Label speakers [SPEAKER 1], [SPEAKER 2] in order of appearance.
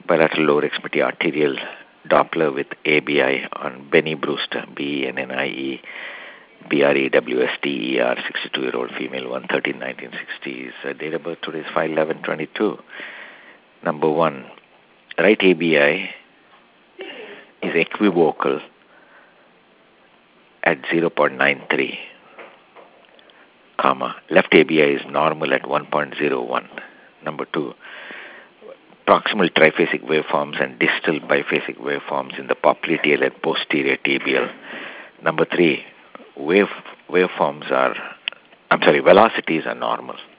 [SPEAKER 1] bilateral lower extremity arterial Doppler with ABI on Benny Brewster, BENNIE, BREWSTER, 62-year-old female, 1/13/1960s. Date of birth today is 5/11/22. Number 1, right ABI is equivocal at 0.93, comma. Left ABI is normal at 1.01. Number 2, proximal triphasic waveforms and distal biphasic waveforms in the popliteal and posterior tibial. Number 3, velocities are normal.